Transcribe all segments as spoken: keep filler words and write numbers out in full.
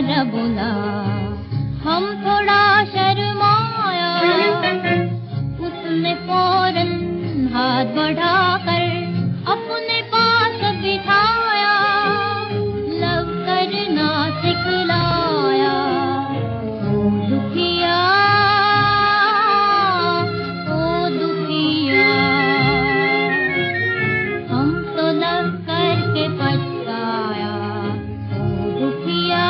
जरा बोला, हम थोड़ा शर्माया। उसने फौरन हाथ बढ़ाकर अपने पास बिठाया, लव करना सिखलाया। ओ दुखिया, ओ दुखिया, हम तो लव करके पछताया। ओ दुखिया,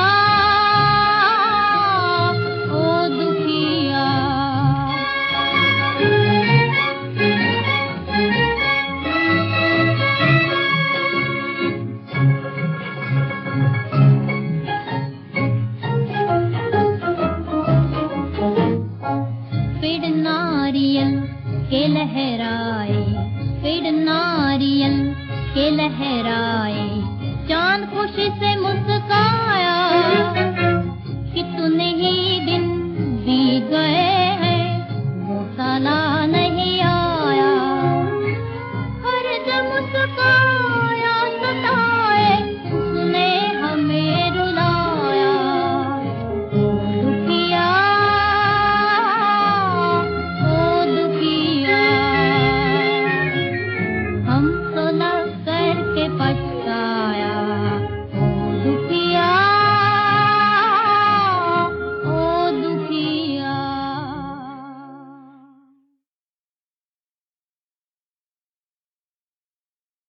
ओ दुखिया। पेड़ नारियल के लहराए, पेड़ नारियल के लहराए, चांद खुशी से मुस्काया कि तूने ही